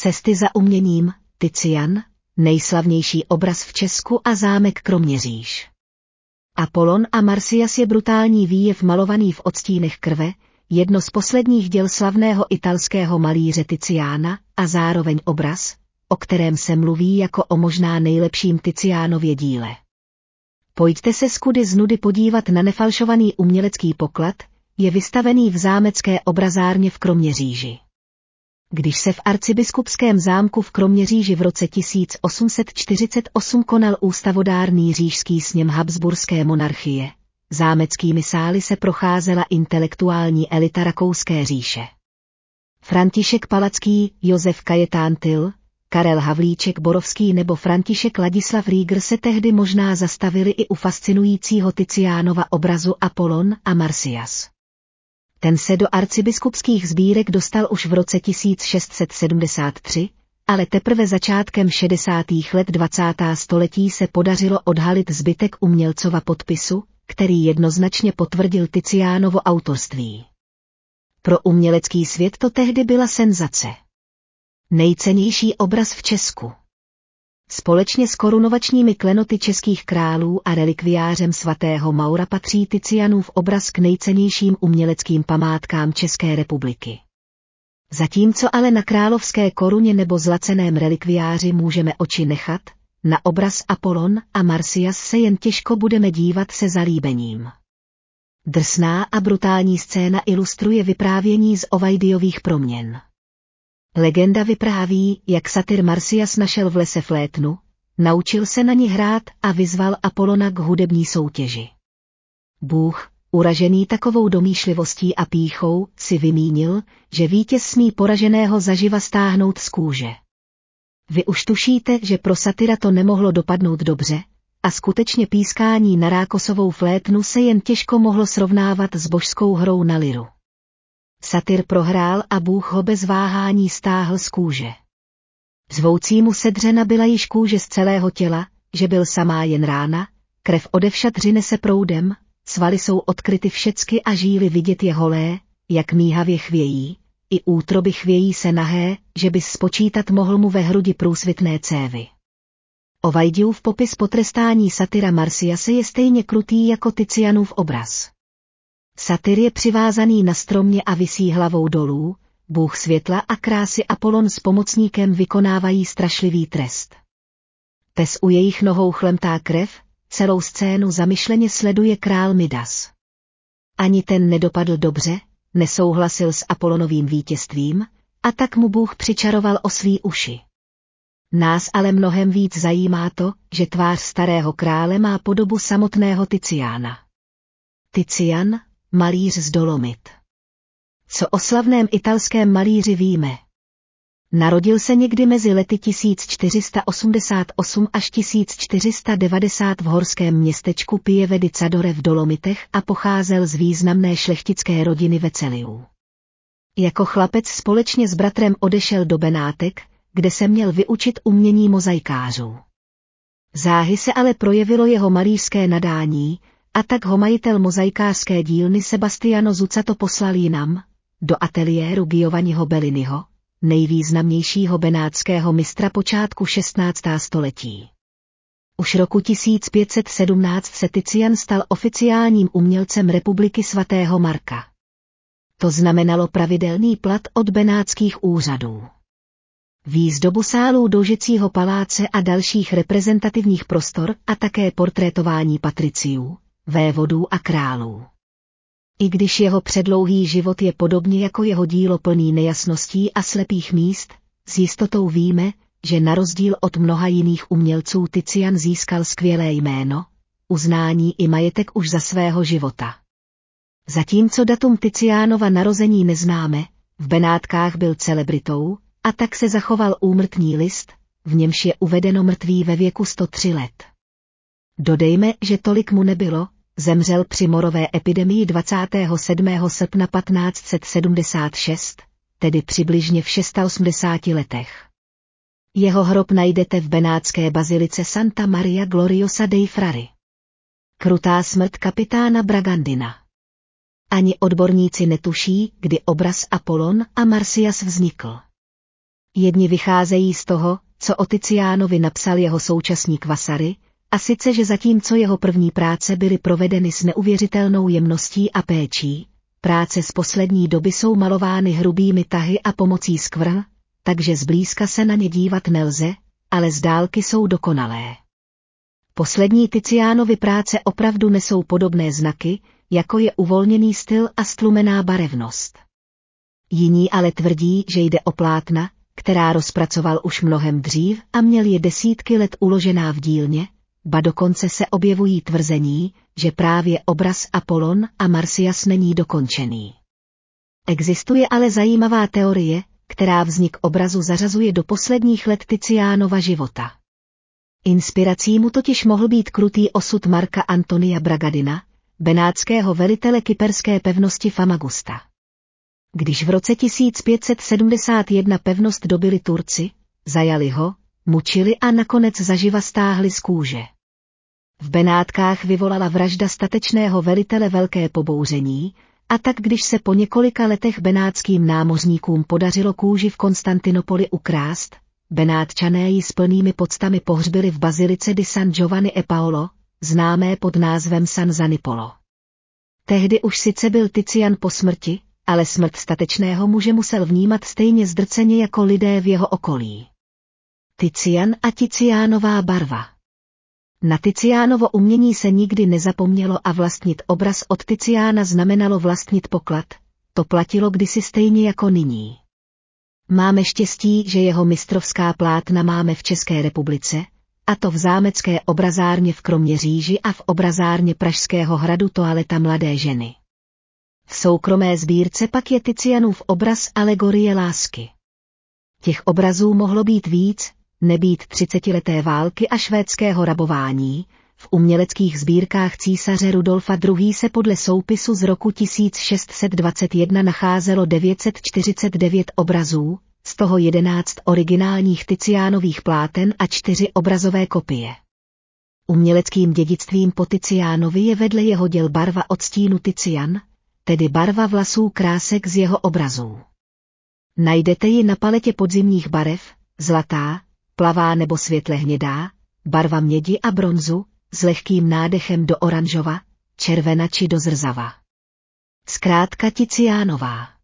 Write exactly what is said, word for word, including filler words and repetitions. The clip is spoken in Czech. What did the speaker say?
Cesty za uměním, Tician, nejslavnější obraz v Česku a zámek Kroměříž. Apollon a Marsyas je brutální výjev malovaný v odstínech krve, jedno z posledních děl slavného italského malíře Ticiana a zároveň obraz, o kterém se mluví jako o možná nejlepším Ticiánově díle. Pojďte se zkudy z nudy podívat na nefalšovaný umělecký poklad, je vystavený v zámecké obrazárně v Kroměříži. Když se v arcibiskupském zámku v Kroměříži v roce tisíc osm set čtyřicet osm konal ústavodárný říšský sněm Habsburské monarchie, zámeckými sály se procházela intelektuální elita Rakouské říše. František Palacký, Josef Kajetán Tyl, Karel Havlíček Borovský nebo František Ladislav Rieger se tehdy možná zastavili i u fascinujícího Ticiánova obrazu Apollon a Marsyas. Ten se do arcibiskupských sbírek dostal už v roce tisíc šest set sedmdesát tři, ale teprve začátkem šedesátých let dvacátého století se podařilo odhalit zbytek umělcova podpisu, který jednoznačně potvrdil Ticiánovo autorství. Pro umělecký svět to tehdy byla senzace. Nejcennější obraz v Česku. Společně s korunovačními klenoty českých králů a relikviářem svatého Maura patří Ticianův obraz k nejcennějším uměleckým památkám České republiky. Zatímco ale na královské koruně nebo zlaceném relikviáři můžeme oči nechat, na obraz Apollon a Marsyas se jen těžko budeme dívat se zalíbením. Drsná a brutální scéna ilustruje vyprávění z Ovidiových proměn. Legenda vypráví, jak satyr Marsyas našel v lese flétnu, naučil se na ní hrát a vyzval Apollona k hudební soutěži. Bůh, uražený takovou domýšlivostí a pýchou, si vymínil, že vítěz smí poraženého zaživa stáhnout z kůže. Vy už tušíte, že pro satyra to nemohlo dopadnout dobře, a skutečně pískání na rákosovou flétnu se jen těžko mohlo srovnávat s božskou hrou na liru. Satyr prohrál a Bůh ho bez váhání stáhl z kůže. Zvoucímu sedřena byla již kůže z celého těla, že byl samá jen rána, krev odevšad řine se proudem, svaly jsou odkryty všecky a žíly vidět je holé, jak míhavě chvějí, i útroby chvějí se nahé, že bys spočítat mohl mu ve hrudi průsvitné cévy. Ovidiův popis potrestání satyra Marsyase je stejně krutý jako Ticianův obraz. Satyr je přivázaný na stromě a visí hlavou dolů, bůh světla a krásy Apollon s pomocníkem vykonávají strašlivý trest. Pes u jejich nohou chlemtá krev, celou scénu zamyšleně sleduje král Midas. Ani ten nedopadl dobře, nesouhlasil s Apollonovým vítězstvím, a tak mu Bůh přičaroval oslí uši. Nás ale mnohem víc zajímá to, že tvář starého krále má podobu samotného Ticiána. Tician, malíř z Dolomit. Co o slavném italském malíři víme? Narodil se někdy mezi lety tisíc čtyři sta osmdesát osm až tisíc čtyři sta devadesát v horském městečku Pieve di Cadore v Dolomitech a pocházel z významné šlechtické rodiny Veceliů. Jako chlapec společně s bratrem odešel do Benátek, kde se měl vyučit umění mozaikářů. Záhy se ale projevilo jeho malířské nadání, a tak ho majitel mozaikářské dílny Sebastiano Zucato poslal jinam, do ateliéru Giovanniho Belliniho, nejvýznamnějšího benátského mistra počátku šestnáctého století. Už roku tisíc pět set sedmnáct se Tician stal oficiálním umělcem Republiky svatého Marka. To znamenalo pravidelný plat od benátských úřadů. Výzdobu sálů Doužicího paláce a dalších reprezentativních prostor a také portrétování patriciů, vévodů a králů. I když jeho předlouhý život je podobně jako jeho dílo plný nejasností a slepých míst, s jistotou víme, že na rozdíl od mnoha jiných umělců Tician získal skvělé jméno, uznání i majetek už za svého života. Zatímco datum Ticiánova narození neznáme, v Benátkách byl celebritou, a tak se zachoval úmrtní list, v němž je uvedeno mrtvý ve věku sto tři let. Dodejme, že tolik mu nebylo, zemřel při morové epidemii dvacátého sedmého srpna patnáct set sedmdesát šest, tedy přibližně v osmdesáti šesti letech. Jeho hrob najdete v benátské bazilice Santa Maria Gloriosa dei Frari. Krutá smrt kapitána Bragandina. Ani odborníci netuší, kdy obraz Apollon a Marsyas vznikl. Jedni vycházejí z toho, co o Tizianovi napsal jeho současník Vasari, a sice, že zatímco jeho první práce byly provedeny s neuvěřitelnou jemností a péčí, práce z poslední doby jsou malovány hrubými tahy a pomocí skvrn, takže zblízka se na ně dívat nelze, ale z dálky jsou dokonalé. Poslední Tizianovy práce opravdu nesou podobné znaky, jako je uvolněný styl a stlumená barevnost. Jiní ale tvrdí, že jde o plátna, která rozpracoval už mnohem dřív a měl je desítky let uložená v dílně, ba dokonce se objevují tvrzení, že právě obraz Apollon a Marsyas není dokončený. Existuje ale zajímavá teorie, která vznik obrazu zařazuje do posledních let Tizianova života. Inspirací mu totiž mohl být krutý osud Marka Antonia Bragadina, benátského velitele kyperské pevnosti Famagusta. Když v roce tisíc pět set sedmdesát jedna pevnost dobyli Turci, zajali ho, mučili a nakonec zaživa stáhli z kůže. V Benátkách vyvolala vražda statečného velitele velké pobouření, a tak když se po několika letech benátským námořníkům podařilo kůži v Konstantinopoli ukrást, Benátčané ji s plnými poctami pohřbili v bazilice di San Giovanni e Paolo, známé pod názvem San Zanipolo. Tehdy už sice byl Tizian po smrti, ale smrt statečného muže musel vnímat stejně zdrceně jako lidé v jeho okolí. Tizian a Tizianová barva. Na Tizianovo umění se nikdy nezapomnělo a vlastnit obraz od Tiziana znamenalo vlastnit poklad, to platilo kdysi stejně jako nyní. Máme štěstí, že jeho mistrovská plátna máme v České republice, a to v zámecké obrazárně v Kroměříži a v obrazárně Pražského hradu Toaleta mladé ženy. V soukromé sbírce pak je Tizianův obraz Alegorie lásky. Těch obrazů mohlo být víc, nebýt třicetileté války a švédského rabování, v uměleckých sbírkách císaře Rudolfa druhého. se podle soupisu z roku tisíc šest set dvacet jedna nacházelo devět set čtyřicet devět obrazů, z toho jedenáct originálních Tizianových pláten a čtyři obrazové kopie. Uměleckým dědictvím po Tizianovi je vedle jeho děl barva odstínu Tizian, tedy barva vlasů krásek z jeho obrazů. Najdete ji na paletě podzimních barev, zlatá, plavá nebo světle hnědá, barva mědi a bronzu, s lehkým nádechem do oranžova, červena či do zrzava. Zkrátka Tizianová.